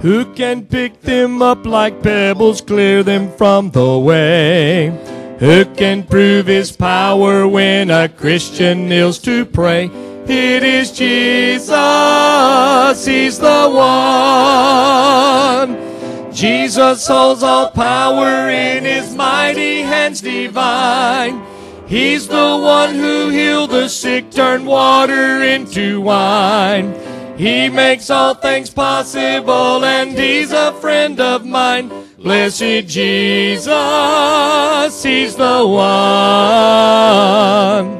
Who can pick them up like pebbles, clear them from the way? Who can prove his power when a Christian kneels to pray? It is Jesus, he's the one. Jesus holds all power in his mighty hands divine. He's the one who healed the sick, turned water into wine. He makes all things possible, and he's a friend of mine. Blessed Jesus, he's the one.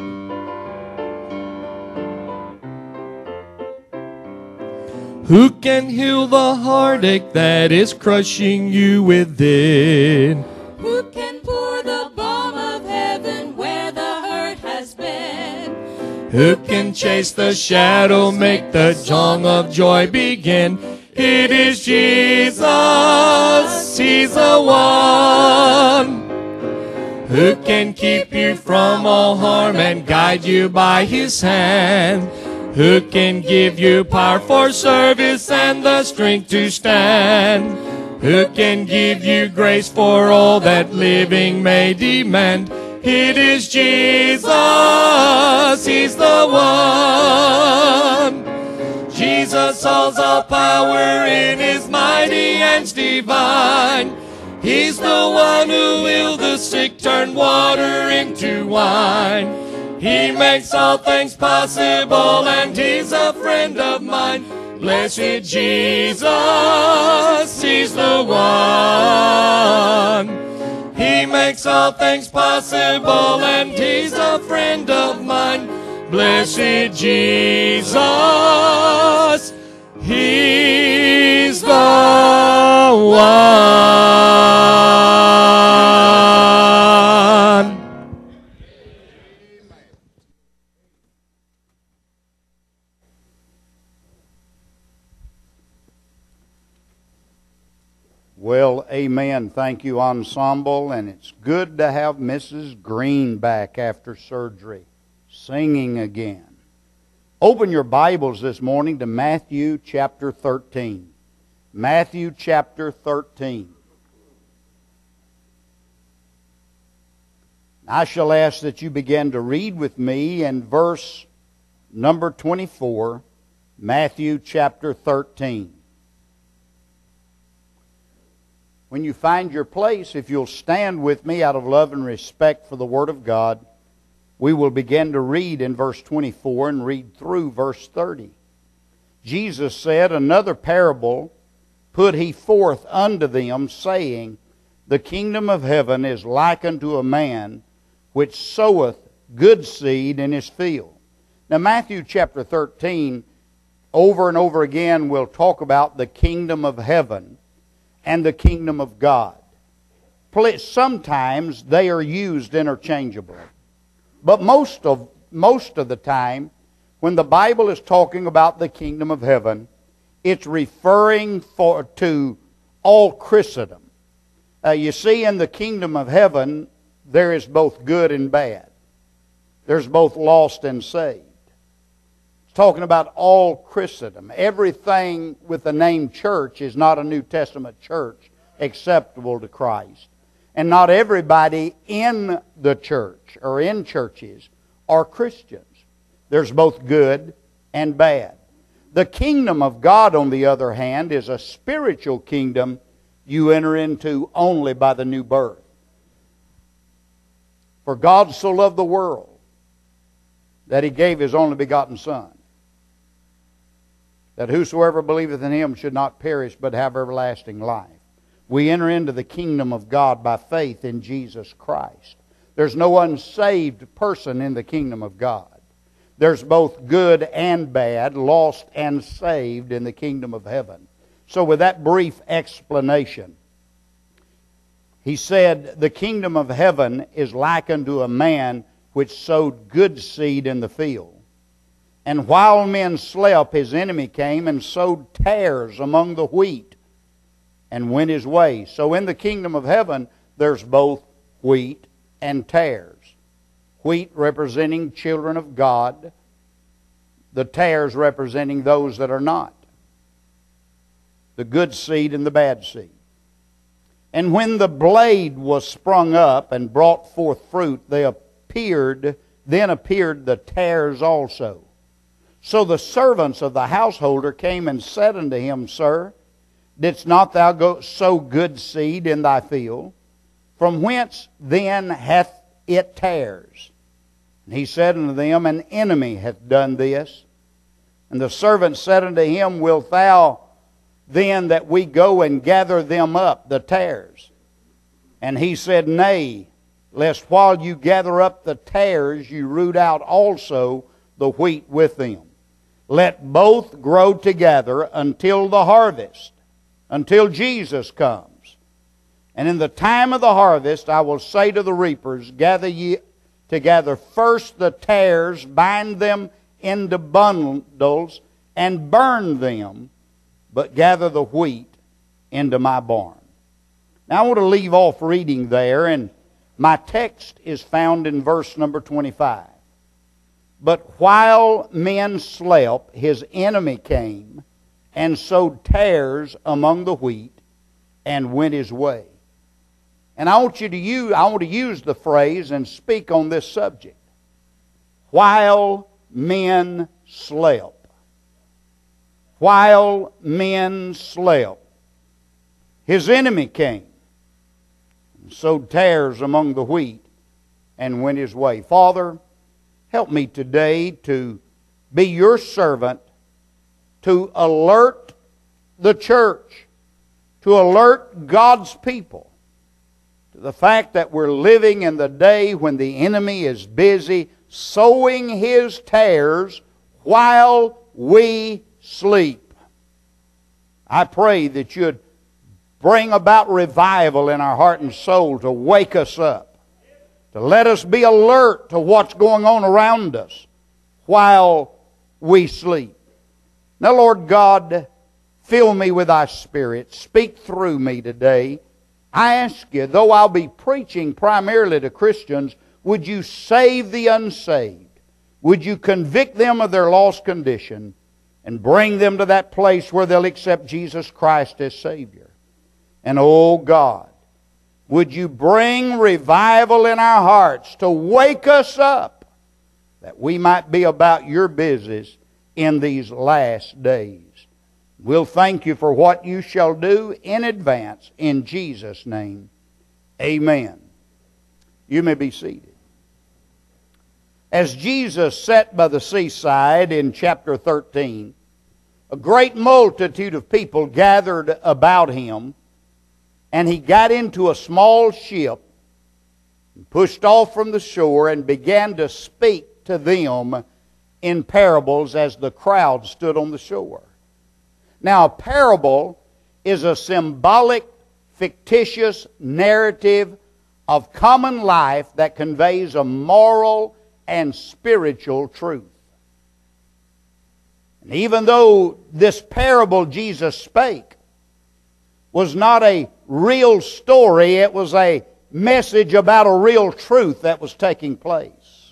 Who can heal the heartache that is crushing you within? Who can pour the balm of heaven where the hurt has been? Who can chase the shadow, make the song of joy begin? It is Jesus, he's the one. Who can keep you from all harm and guide you by his hand? Who can give you power for service and the strength to stand? Who can give you grace for all that living may demand? It is Jesus, he's the one. Jesus holds all power in his mighty hands divine. He's the one who healed the sick, turned water into wine. He makes all things possible, and he's a friend of mine. Blessed Jesus, he's the one. He makes all things possible, and he's a friend of mine. Blessed Jesus, he's the one. Well, amen. Thank you, ensemble. And it's good to have Mrs. Green back after surgery, singing again. Open your Bibles this morning to Matthew chapter 13. Matthew chapter 13. I shall ask that you begin to read with me in verse number 24, Matthew chapter 13. When you find your place, if you'll stand with me out of love and respect for the Word of God, we will begin to read in verse 24 and read through verse 30. Jesus said, "Another parable put he forth unto them, saying, The kingdom of heaven is like unto a man which soweth good seed in his field." Now Matthew chapter 13, over and over again, will talk about the kingdom of heaven and the kingdom of God. Sometimes they are used interchangeably. But most of the time, when the Bible is talking about the kingdom of heaven, it's referring to all Christendom. You see, in the kingdom of heaven, there is both good and bad. There's both lost and saved. It's talking about all Christendom. Everything with the name church is not a New Testament church acceptable to Christ. And not everybody in the church or in churches are Christians. There's both good and bad. The kingdom of God, on the other hand, is a spiritual kingdom you enter into only by the new birth. For God so loved the world that He gave His only begotten Son, that whosoever believeth in Him should not perish but have everlasting life. We enter into the kingdom of God by faith in Jesus Christ. There's no unsaved person in the kingdom of God. There's both good and bad, lost and saved in the kingdom of heaven. So with that brief explanation, he said, the kingdom of heaven is like unto a man which sowed good seed in the field. And while men slept, his enemy came and sowed tares among the wheat, and went his way. So in the kingdom of heaven, there's both wheat and tares. Wheat representing children of God, the tares representing those that are not. the good seed and the bad seed. And when the blade was sprung up and brought forth fruit, then appeared the tares also. So the servants of the householder came and said unto him, Sir, didst not thou sow good seed in thy field? From whence then hath it tares? And he said unto them, An enemy hath done this. And the servant said unto him, Wilt thou then that we go and gather them up, the tares? And he said, Nay, lest while you gather up the tares, you root out also the wheat with them. Let both grow together until the harvest, until Jesus comes. And in the time of the harvest I will say to the reapers, Gather ye together first the tares, bind them into bundles, and burn them, but gather the wheat into my barn. Now I want to leave off reading there, and my text is found in verse number 25. But while men slept, his enemy came and sowed tares among the wheat and went his way. And I want to use the phrase and speak on this subject. While men slept. While men slept, his enemy came and sowed tares among the wheat and went his way. Father, help me today to be your servant, to alert the church, to alert God's people to the fact that we're living in the day when the enemy is busy sowing his tares while we sleep. I pray that you'd bring about revival in our heart and soul to wake us up, to let us be alert to what's going on around us while we sleep. Now, Lord God, fill me with thy Spirit. Speak through me today. I ask you, though I'll be preaching primarily to Christians, would you save the unsaved? Would you convict them of their lost condition and bring them to that place where they'll accept Jesus Christ as Savior? And oh God, would you bring revival in our hearts to wake us up that we might be about your business in these last days. We'll thank you for what you shall do in advance in Jesus' name. Amen. You may be seated. As Jesus sat by the seaside in chapter 13, a great multitude of people gathered about him, and he got into a small ship and pushed off from the shore and began to speak to them in parables as the crowd stood on the shore. Now, a parable is a symbolic, fictitious narrative of common life that conveys a moral and spiritual truth. And even though this parable Jesus spake was not a real story, it was a message about a real truth that was taking place.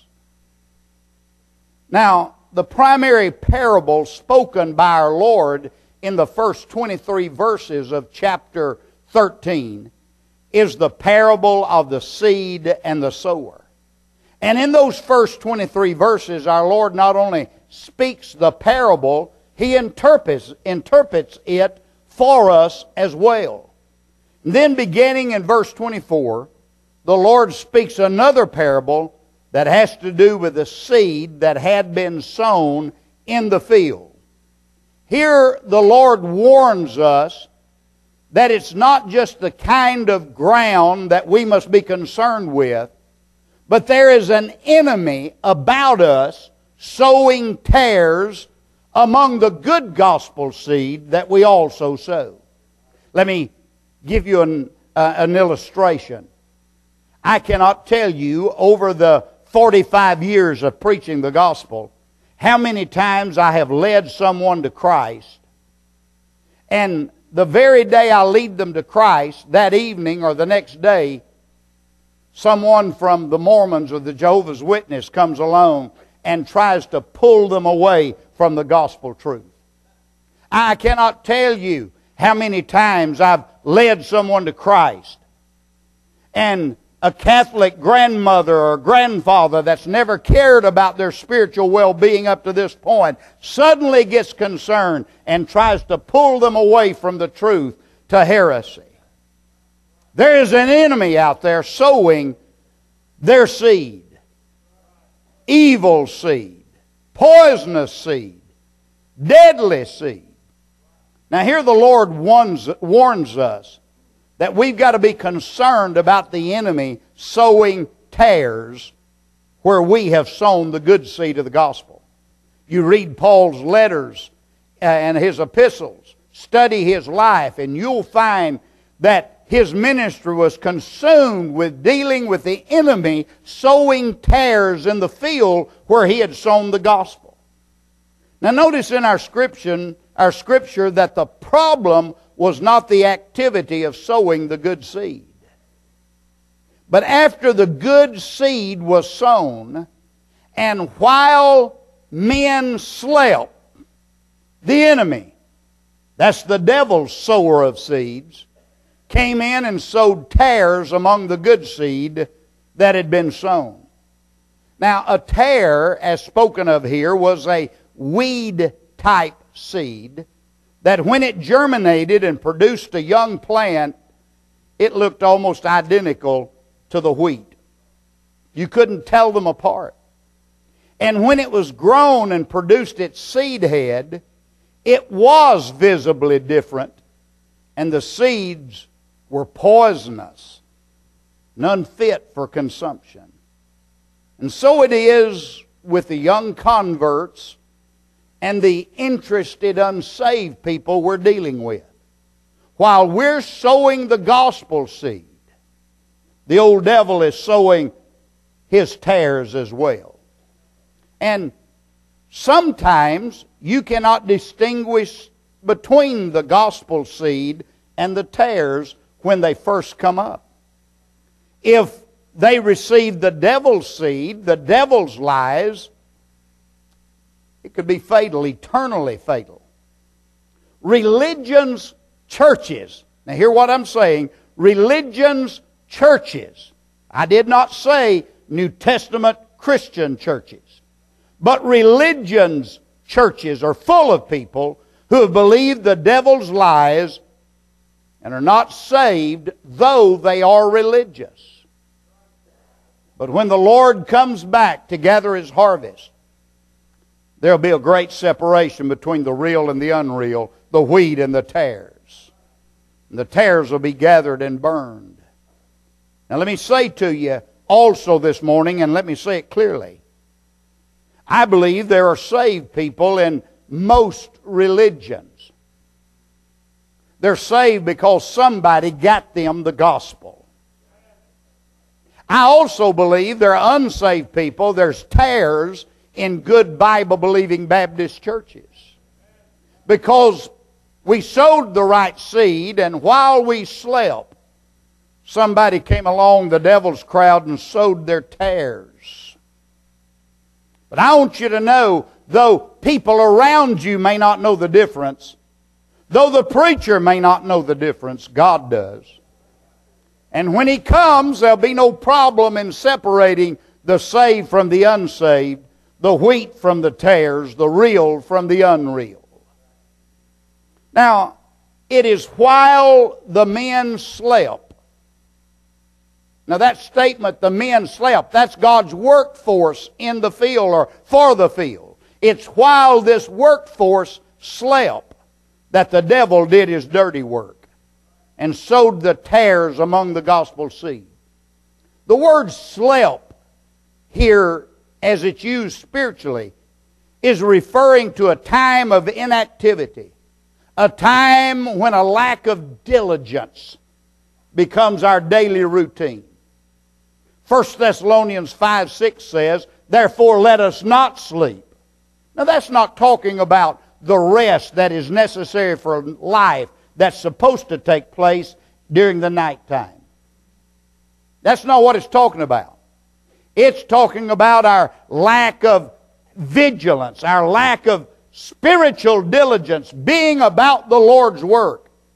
Now, the primary parable spoken by our Lord in the first 23 verses of chapter 13 is the parable of the seed and the sower. And in those first 23 verses, our Lord not only speaks the parable, He interprets it for us as well. And then beginning in verse 24, the Lord speaks another parable that has to do with the seed that had been sown in the field. Here the Lord warns us that it's not just the kind of ground that we must be concerned with, but there is an enemy about us sowing tares among the good gospel seed that we also sow. Let me give you an illustration. I cannot tell you over the 45 years of preaching the gospel how many times I have led someone to Christ, and the very day I lead them to Christ, that evening or the next day, someone from the Mormons or the Jehovah's Witness comes along and tries to pull them away from the gospel truth. I cannot tell you how many times I've led someone to Christ, and a Catholic grandmother or grandfather that's never cared about their spiritual well-being up to this point suddenly gets concerned and tries to pull them away from the truth to heresy. There is an enemy out there sowing their seed, evil seed, poisonous seed, deadly seed. Now here the Lord warns us that we've got to be concerned about the enemy sowing tares where we have sown the good seed of the gospel. You read Paul's letters and his epistles, study his life, and you'll find that his ministry was consumed with dealing with the enemy sowing tares in the field where he had sown the gospel. Now notice in our scripture that the problem was not the activity of sowing the good seed. But after the good seed was sown, and while men slept, the enemy, that's the devil's sower of seeds, came in and sowed tares among the good seed that had been sown. Now, a tare, as spoken of here, was a weed-type seed that when it germinated and produced a young plant, it looked almost identical to the wheat. You couldn't tell them apart. And when it was grown and produced its seed head, it was visibly different, and the seeds were poisonous, none fit for consumption. And so it is with the young converts and the interested unsaved people we're dealing with. While we're sowing the gospel seed, the old devil is sowing his tares as well. And sometimes you cannot distinguish between the gospel seed and the tares when they first come up. If they receive the devil's seed, the devil's lies, it could be fatal, eternally fatal. Religion's churches, now hear what I'm saying, religion's churches, I did not say New Testament Christian churches, but religion's churches are full of people who have believed the devil's lies and are not saved, though they are religious. But when the Lord comes back to gather His harvest, there'll be a great separation between the real and the unreal, the wheat and the tares. And the tares will be gathered and burned. Now let me say to you also this morning, and let me say it clearly, I believe there are saved people in most religions. They're saved because somebody got them the gospel. I also believe there are unsaved people, there's tares in good Bible-believing Baptist churches. Because we sowed the right seed, and while we slept, somebody came along, the devil's crowd, and sowed their tares. But I want you to know, though people around you may not know the difference, though the preacher may not know the difference, God does. And when He comes, there'll be no problem in separating the saved from the unsaved, the wheat from the tares, the real from the unreal. Now, it is while the men slept. Now that statement, the men slept, that's God's workforce in the field or for the field. It's while this workforce slept that the devil did his dirty work and sowed the tares among the gospel seed. The word slept here, as it's used spiritually, is referring to a time of inactivity, a time when a lack of diligence becomes our daily routine. 1 Thessalonians 5:6 says, "Therefore let us not sleep." Now that's not talking about the rest that is necessary for life that's supposed to take place during the nighttime. That's not what it's talking about. It's talking about our lack of vigilance, our lack of spiritual diligence, being about the Lord's work.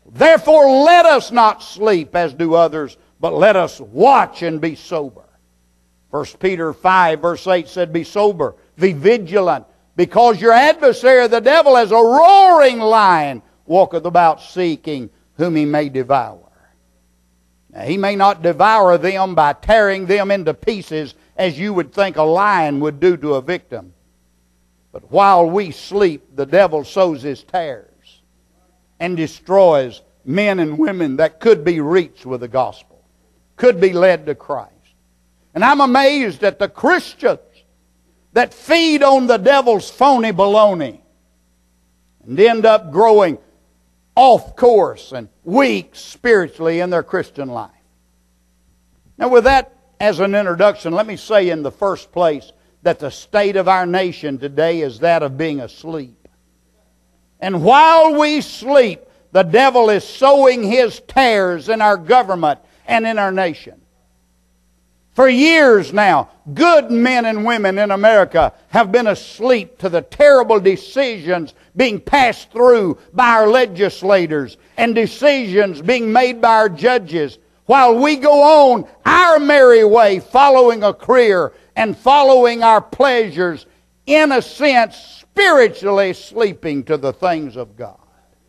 Therefore let us not sleep as do others, but let us watch and be sober. 1 Peter 5 verse 8 said, be sober, be vigilant, because your adversary the devil as a roaring lion walketh about seeking whom he may devour. Now, he may not devour them by tearing them into pieces as you would think a lion would do to a victim. But while we sleep, the devil sows his tares and destroys men and women that could be reached with the gospel, could be led to Christ. And I'm amazed at the Christians that feed on the devil's phony baloney and end up growing off course and weak spiritually in their Christian life. Now, with that as an introduction, let me say in the first place that the state of our nation today is that of being asleep. And while we sleep, the devil is sowing his tares in our government and in our nation. For years now, good men and women in America have been asleep to the terrible decisions being passed through by our legislators and decisions being made by our judges, while we go on our merry way following a career and following our pleasures, in a sense, spiritually sleeping to the things of God.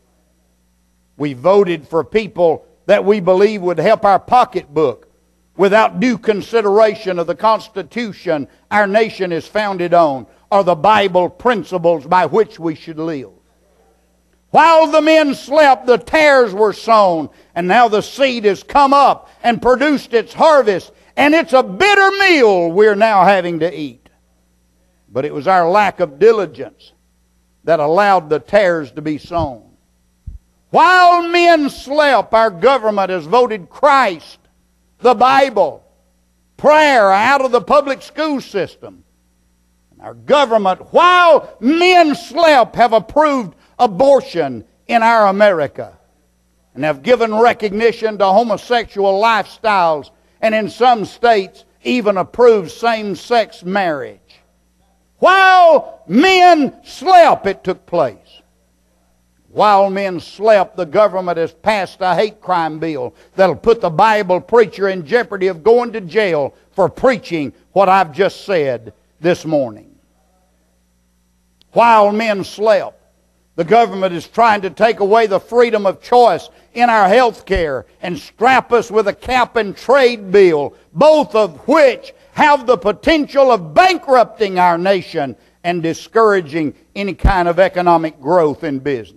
We voted for people that we believe would help our pocketbook without due consideration of the Constitution our nation is founded on, or the Bible principles by which we should live. While the men slept, the tares were sown, and now the seed has come up and produced its harvest, and it's a bitter meal we're now having to eat. But it was our lack of diligence that allowed the tares to be sown. While men slept, our government has voted Christ, the Bible, prayer out of the public school system. And our government, while men slept, have approved abortion in our America and have given recognition to homosexual lifestyles, and in some states even approved same-sex marriage. While men slept, it took place. While men slept, the government has passed a hate crime bill that'll put the Bible preacher in jeopardy of going to jail for preaching what I've just said this morning. While men slept, the government is trying to take away the freedom of choice in our health care and strap us with a cap and trade bill, both of which have the potential of bankrupting our nation and discouraging any kind of economic growth in business.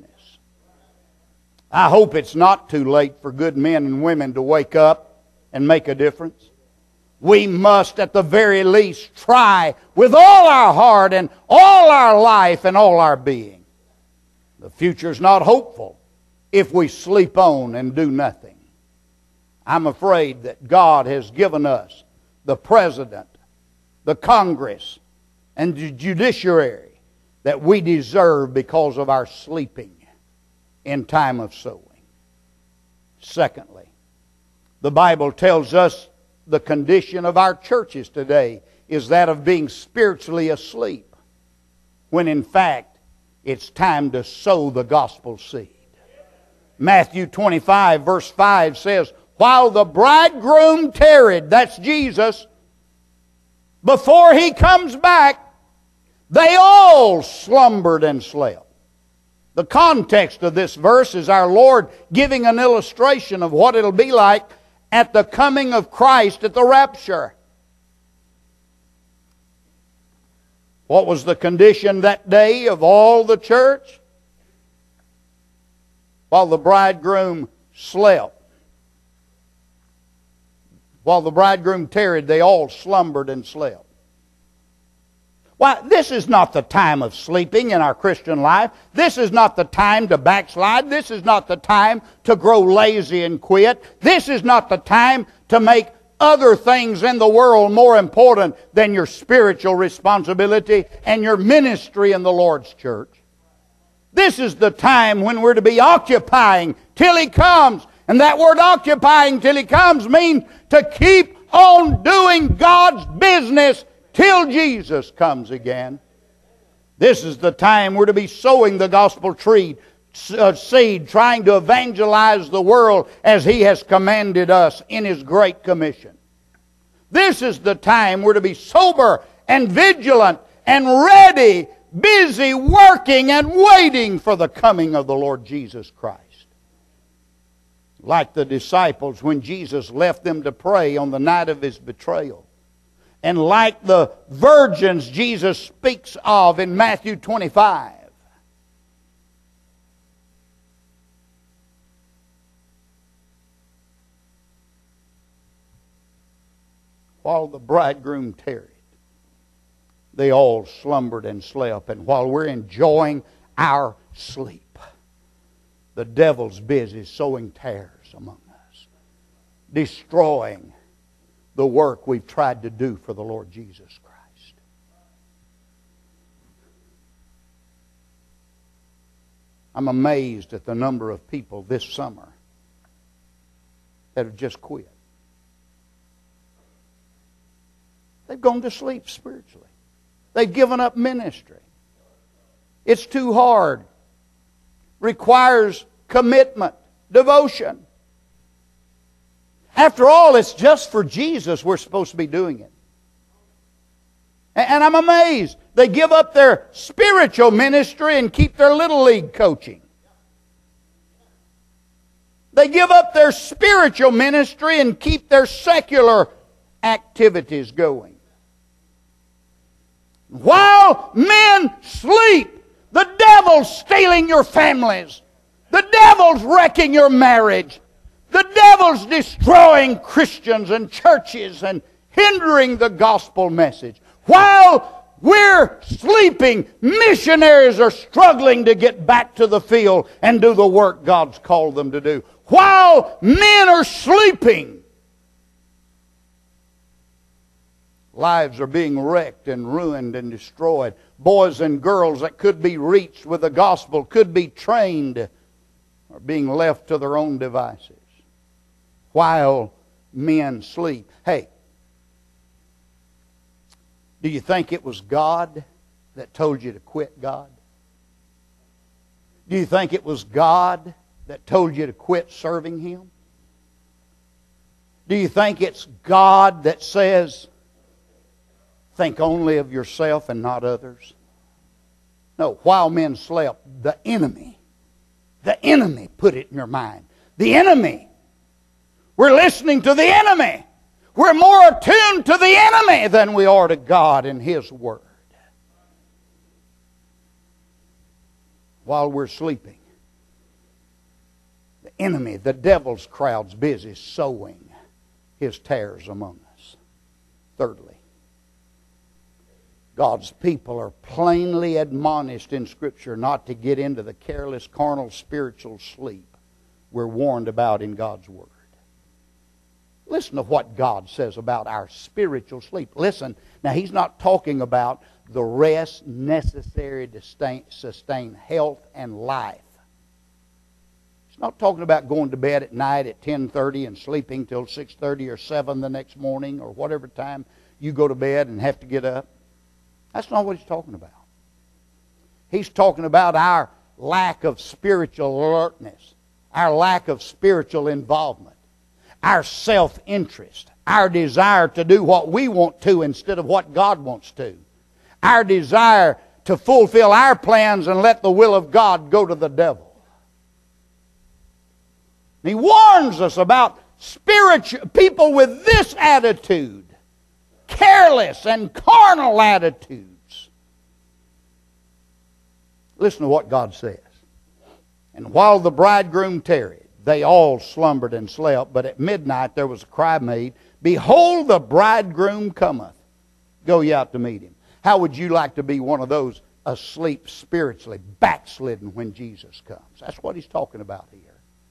I hope it's not too late for good men and women to wake up and make a difference. We must at the very least try with all our heart and all our life and all our being. The future's not hopeful if we sleep on and do nothing. I'm afraid that God has given us the President, the Congress, and the judiciary that we deserve because of our sleeping in time of sowing. Secondly, the Bible tells us the condition of our churches today is that of being spiritually asleep, when in fact it's time to sow the gospel seed. Matthew 25 verse 5 says, while the bridegroom tarried, that's Jesus, before he comes back, they all slumbered and slept. The context of this verse is our Lord giving an illustration of what it'll be like at the coming of Christ at the rapture. What was the condition that day of all the church? While the bridegroom slept. While the bridegroom tarried, they all slumbered and slept. Why, this is not the time of sleeping in our Christian life. This is not the time to backslide. This is not the time to grow lazy and quit. This is not the time to make other things in the world more important than your spiritual responsibility and your ministry in the Lord's church. This is the time when we're to be occupying till He comes. And that word occupying till He comes means to keep on doing God's business till Jesus comes again. This is the time we're to be sowing the gospel seed, trying to evangelize the world as He has commanded us in His Great Commission. This is the time we're to be sober and vigilant and ready, busy, working and waiting for the coming of the Lord Jesus Christ. Like the disciples when Jesus left them to pray on the night of His betrayal. And like the virgins Jesus speaks of in Matthew 25. While the bridegroom tarried, they all slumbered and slept. And while we're enjoying our sleep, the devil's busy sowing tares among us, destroying the work we've tried to do for the Lord Jesus Christ. I'm amazed at the number of people this summer that have just quit. They've gone to sleep spiritually. They've given up ministry. It's too hard. Requires commitment, devotion. After all, it's just for Jesus we're supposed to be doing it. And I'm amazed. They give up their spiritual ministry and keep their little league coaching. They give up their spiritual ministry and keep their secular activities going. While men sleep, the devil's stealing your families. The devil's wrecking your marriage. The devil's destroying Christians and churches and hindering the gospel message. While we're sleeping, missionaries are struggling to get back to the field and do the work God's called them to do. While men are sleeping, lives are being wrecked and ruined and destroyed. Boys and girls that could be reached with the gospel, could be trained, are being left to their own devices. While men sleep. Hey, do you think it was God that told you to quit God? Do you think it was God that told you to quit serving Him? Do you think it's God that says, think only of yourself and not others? No, while men slept, the enemy put it in your mind. The enemy. We're listening to the enemy. We're more attuned to the enemy than we are to God and His Word. While we're sleeping, the enemy, the devil's crowd's busy sowing his tares among us. Thirdly, God's people are plainly admonished in Scripture not to get into the careless, carnal, spiritual sleep we're warned about in God's Word. Listen to what God says about our spiritual sleep. Listen, now He's not talking about the rest necessary to sustain health and life. He's not talking about going to bed at night at 10:30 and sleeping till 6:30 or 7 the next morning or whatever time you go to bed and have to get up. That's not what He's talking about. He's talking about our lack of spiritual alertness, our lack of spiritual involvement, our self-interest, our desire to do what we want to instead of what God wants to, our desire to fulfill our plans and let the will of God go to the devil. He warns us about spiritual people with this attitude, careless and carnal attitudes. Listen to what God says. And while the bridegroom tarried, they all slumbered and slept, but at midnight there was a cry made, Behold, the bridegroom cometh. Go ye out to meet him. How would you like to be one of those asleep spiritually, backslidden when Jesus comes? That's what He's talking about here.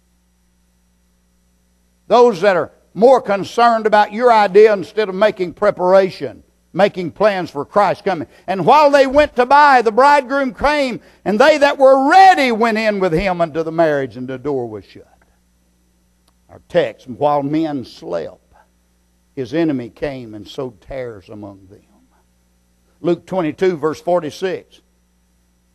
Those that are more concerned about your idea instead of making preparation, making plans for Christ's coming. And while they went to buy, the bridegroom came, and they that were ready went in with him unto the marriage, and the door was shut. Our text, while men slept, his enemy came and sowed tares among them. Luke 22, verse 46.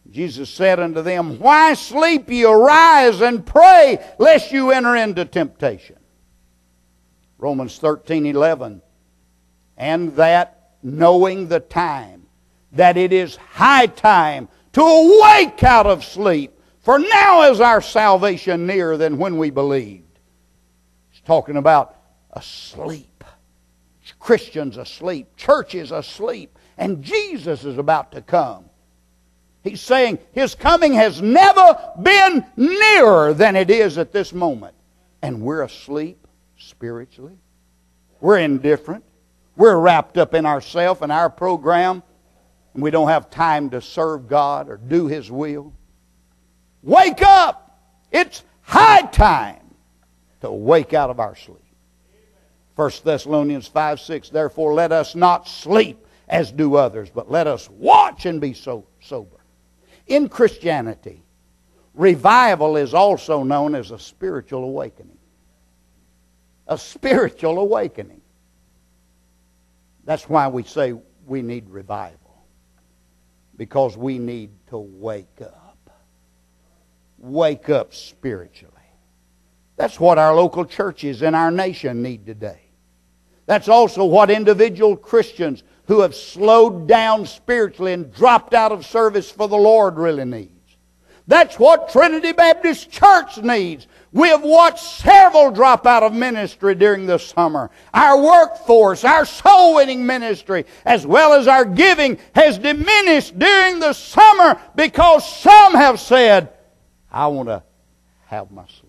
Jesus said unto them, Why sleep ye? Arise and pray, lest you enter into temptation. Romans 13:11. And that, knowing the time, that it is high time to awake out of sleep, for now is our salvation nearer than when we believed. He's talking about asleep. Christians asleep. Churches asleep. And Jesus is about to come. He's saying His coming has never been nearer than it is at this moment. And we're asleep spiritually. We're indifferent. We're wrapped up in ourselves and our program. And we don't have time to serve God or do His will. Wake up! It's high time to wake out of our sleep. 1 Thessalonians 5:6. Therefore let us not sleep as do others, but let us watch and be sober. In Christianity, revival is also known as a spiritual awakening. A spiritual awakening. That's why we say we need revival. Because we need to wake up. Wake up spiritually. That's what our local churches in our nation need today. That's also what individual Christians who have slowed down spiritually and dropped out of service for the Lord really needs. That's what Trinity Baptist Church needs. We have watched several drop out of ministry during the summer. Our workforce, our soul-winning ministry, as well as our giving has diminished during the summer because some have said, I want to have my sleep.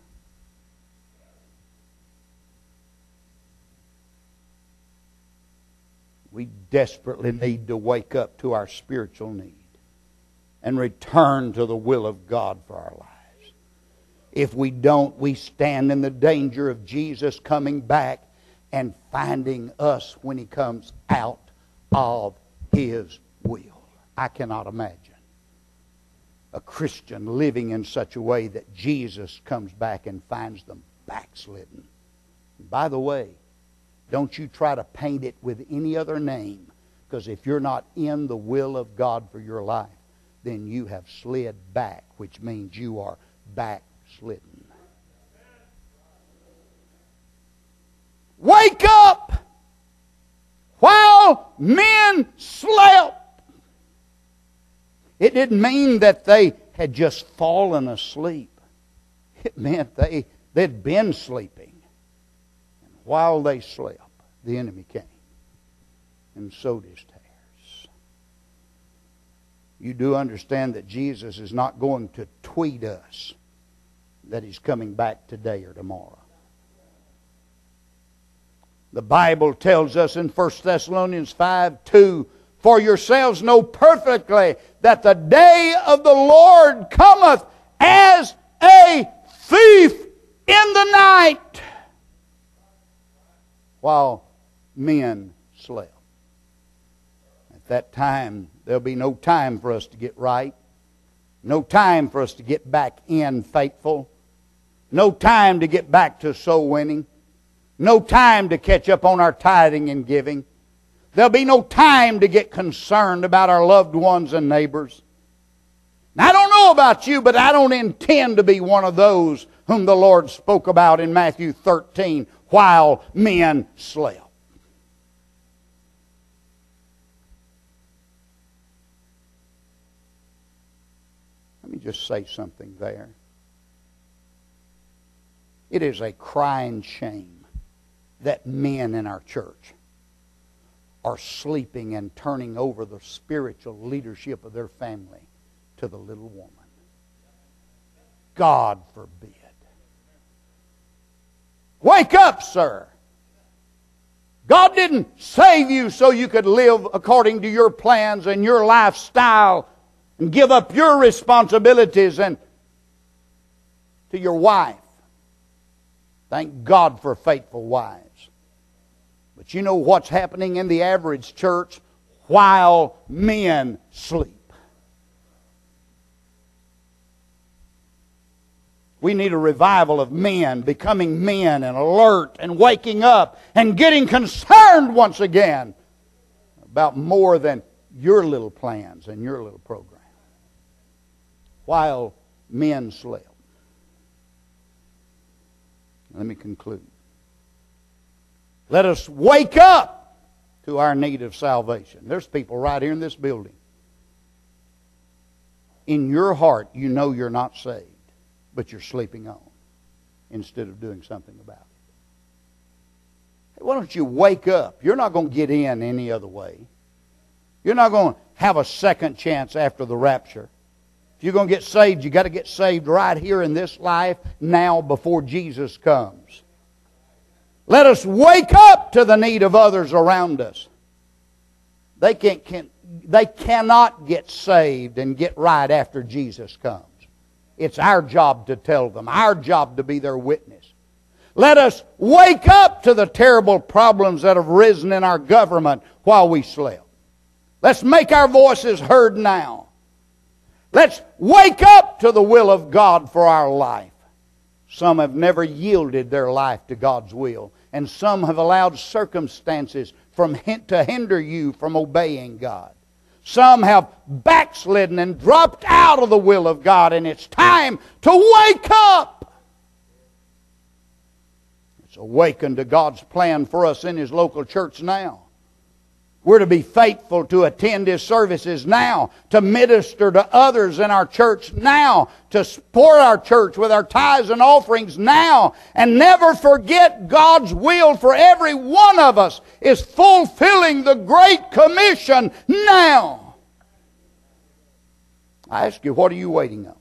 We desperately need to wake up to our spiritual need and return to the will of God for our lives. If we don't, we stand in the danger of Jesus coming back and finding us when He comes out of His will. I cannot imagine a Christian living in such a way that Jesus comes back and finds them backslidden. And by the way, don't you try to paint it with any other name, because if you're not in the will of God for your life, then you have slid back, which means you are backslidden. Wake up while men slept. It didn't mean that they had just fallen asleep. It meant they'd been sleeping. And while they slept, the enemy came and sowed his tares. You do understand that Jesus is not going to tweet us that He's coming back today or tomorrow. The Bible tells us in 1 Thessalonians 5:2, For yourselves know perfectly that the day of the Lord cometh as a thief in the night, while men slept. At that time, there'll be no time for us to get right. No time for us to get back in faithful. No time to get back to soul winning. No time to catch up on our tithing and giving. There'll be no time to get concerned about our loved ones and neighbors. Now, I don't know about you, but I don't intend to be one of those whom the Lord spoke about in Matthew 13, while men slept. Let me just say something there. It is a crying shame that men in our church are sleeping and turning over the spiritual leadership of their family to the little woman. God forbid. Wake up, sir. God didn't save you so you could live according to your plans and your lifestyle and give up your responsibilities and to your wife. Thank God for faithful wives. But you know what's happening in the average church while men sleep? We need a revival of men becoming men and alert and waking up and getting concerned once again about more than your little plans and your little program. while men slept. Let me conclude. Let us wake up to our need of salvation. There's people right here in this building. In your heart, you know you're not saved, but you're sleeping on instead of doing something about it. Hey, why don't you wake up? You're not going to get in any other way. You're not going to have a second chance after the rapture. If you're going to get saved, you've got to get saved right here in this life now before Jesus comes. Let us wake up to the need of others around us. They cannot get saved and get right after Jesus comes. It's our job to tell them, our job to be their witness. Let us wake up to the terrible problems that have risen in our government while we slept. Let's make our voices heard now. Let's wake up to the will of God for our life. Some have never yielded their life to God's will, and some have allowed circumstances to hinder you from obeying God. Some have backslidden and dropped out of the will of God, and it's time to wake up. Let's awaken to God's plan for us in His local church now. We're to be faithful to attend His services now, to minister to others in our church now, to support our church with our tithes and offerings now, and never forget God's will for every one of us is fulfilling the Great Commission now. I ask you, what are you waiting on?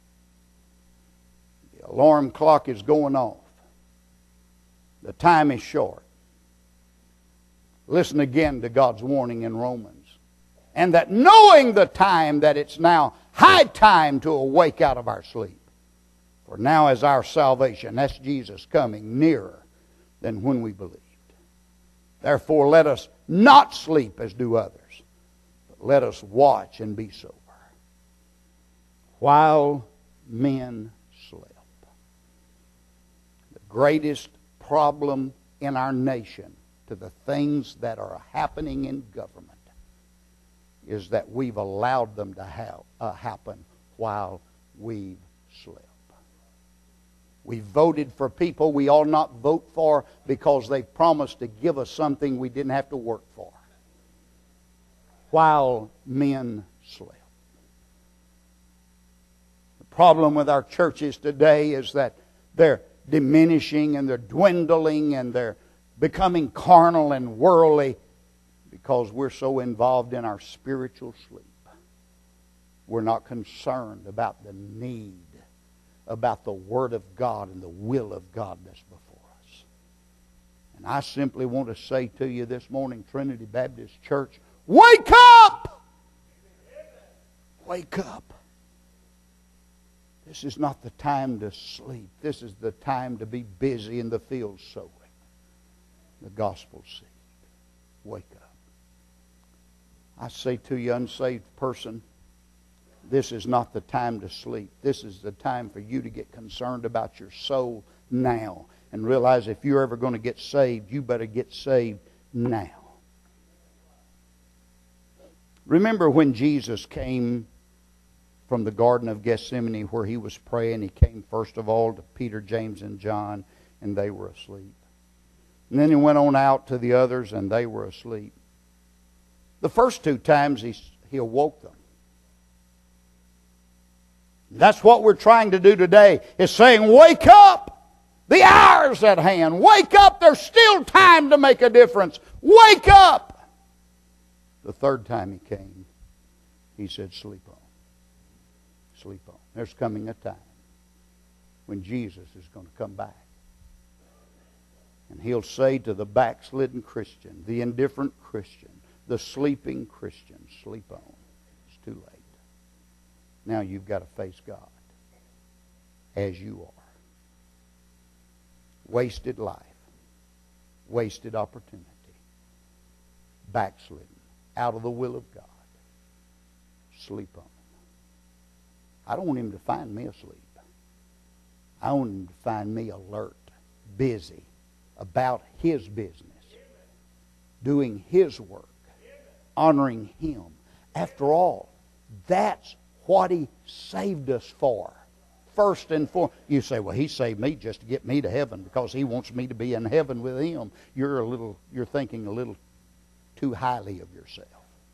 The alarm clock is going off. The time is short. Listen again to God's warning in Romans. And that knowing the time, that it's now high time to awake out of our sleep. For now is our salvation, that's Jesus coming, nearer than when we believed. Therefore let us not sleep as do others, but let us watch and be sober. While men slept. The greatest problem in our nation to the things that are happening in government is that we've allowed them to happen while we've slept. We voted for people we ought not vote for because they promised to give us something we didn't have to work for. While men slept. The problem with our churches today is that they're diminishing and they're dwindling and they're becoming carnal and worldly because we're so involved in our spiritual sleep. We're not concerned about the need, about the Word of God and the will of God that's before us. And I simply want to say to you this morning, Trinity Baptist Church, wake up! Wake up. This is not the time to sleep. This is the time to be busy in the field sowing the gospel seed. Wake up. I say to you, unsaved person, this is not the time to sleep. This is the time for you to get concerned about your soul now and realize if you're ever going to get saved, you better get saved now. Remember when Jesus came from the Garden of Gethsemane where He was praying, He came first of all to Peter, James, and John, and they were asleep. And then He went on out to the others, and they were asleep. The first two times He awoke them. That's what we're trying to do today, is saying, wake up! The hour's at hand. Wake up! There's still time to make a difference. Wake up! The third time He came, He said, sleep on. Sleep on. There's coming a time when Jesus is going to come back. And He'll say to the backslidden Christian, the indifferent Christian, the sleeping Christian, sleep on. It's too late. Now you've got to face God as you are. Wasted life. Wasted opportunity. Backslidden. Out of the will of God. Sleep on. I don't want Him to find me asleep. I want Him to find me alert, busy, about His business, doing His work, honoring Him. After all, that's what He saved us for. First and foremost. You say, well, He saved me just to get me to heaven because He wants me to be in heaven with Him. You're thinking a little too highly of yourself.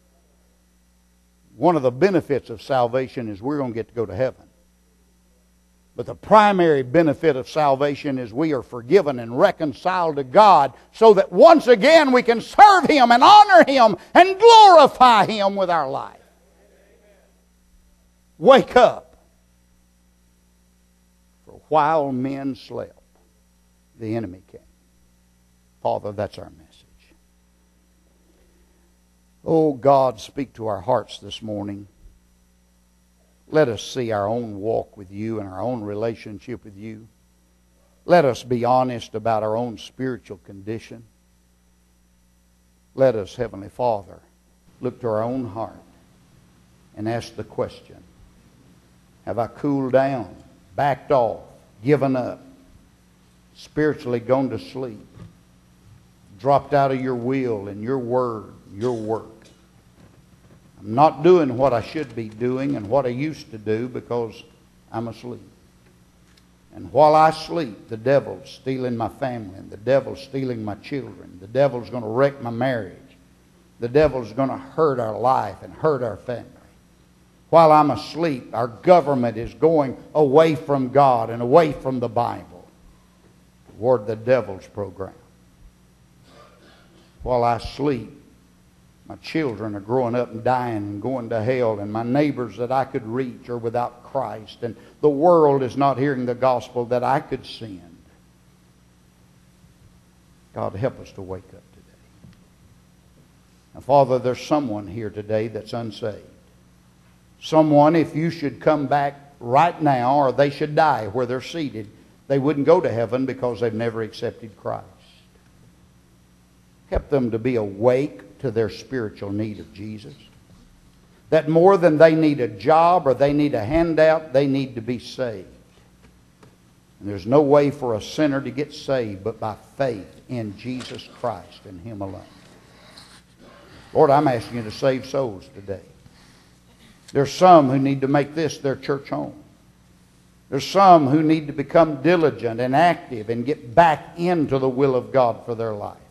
One of the benefits of salvation is we're going to get to go to heaven. But the primary benefit of salvation is we are forgiven and reconciled to God so that once again we can serve Him and honor Him and glorify Him with our life. Wake up. For while men slept, the enemy came. Father, that's our message. Oh God, speak to our hearts this morning. Let us see our own walk with You and our own relationship with You. Let us be honest about our own spiritual condition. Let us, Heavenly Father, look to our own heart and ask the question, have I cooled down, backed off, given up, spiritually gone to sleep, dropped out of Your will and Your word, Your work? I'm not doing what I should be doing and what I used to do because I'm asleep. And while I sleep, the devil's stealing my family, and the devil's stealing my children. The devil's going to wreck my marriage. The devil's going to hurt our life and hurt our family. While I'm asleep, our government is going away from God and away from the Bible toward the devil's program. While I sleep, my children are growing up and dying and going to hell, and my neighbors that I could reach are without Christ, and the world is not hearing the gospel that I could send. God, help us to wake up today. Now, Father, there's someone here today that's unsaved. Someone, if You should come back right now, or they should die where they're seated, they wouldn't go to heaven because they've never accepted Christ. Help them to be awake to their spiritual need of Jesus. That more than they need a job or they need a handout, they need to be saved. And there's no way for a sinner to get saved but by faith in Jesus Christ and Him alone. Lord, I'm asking You to save souls today. There's some who need to make this their church home. There's some who need to become diligent and active and get back into the will of God for their life.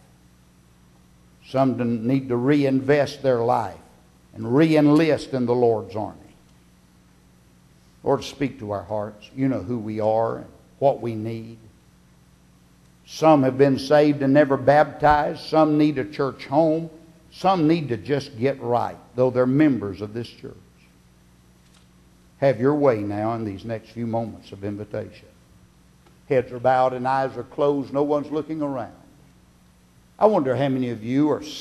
Some need to reinvest their life and re-enlist in the Lord's army. Lord, speak to our hearts. You know who we are and what we need. Some have been saved and never baptized. Some need a church home. Some need to just get right, though they're members of this church. Have Your way now in these next few moments of invitation. Heads are bowed and eyes are closed. No one's looking around. I wonder how many of you are